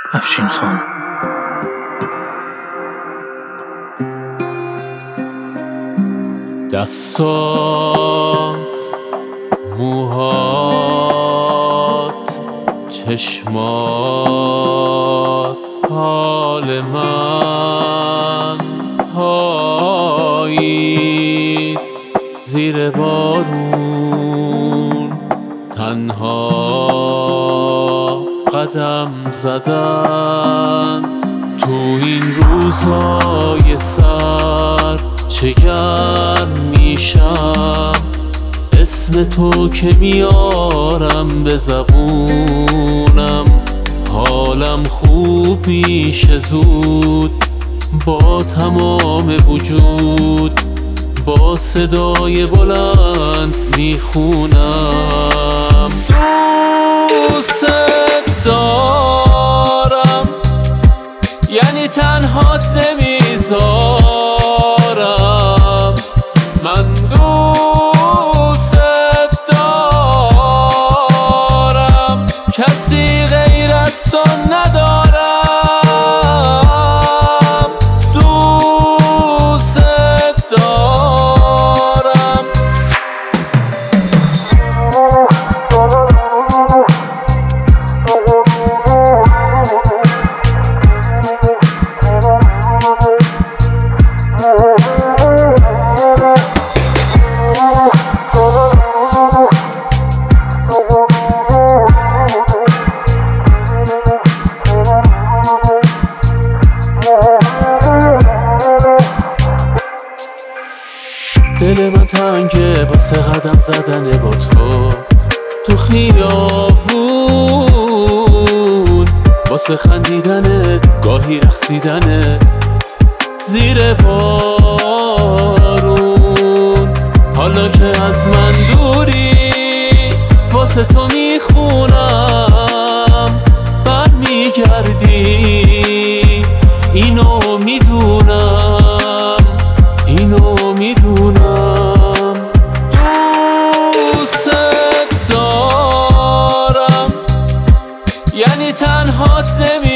افشین خان. دستات، موهات، چشمات، حال من پاییز زیر بارون تنها قدم زدن تو این روزای سرد. چه گرم میشم اسم تو که میارم به زبونم، حالم خوب میشه زود با تمام وجود، با صدای بلند میخونم دوست دارم، یعنی تنهات نمیذارم. من دوست دارم، کسی غیر از تو ندارم. دوست دارم. دل من تنگه واسه قدم زدن با تو خیابون، واسه خندیدنت، گاهی رقصیدنت زیر بارون. حالا که از من دوری واسه تو میخونم، برمیگردی اینو میدونم، اینو میدونم. دوست دارم، یعنی تنهات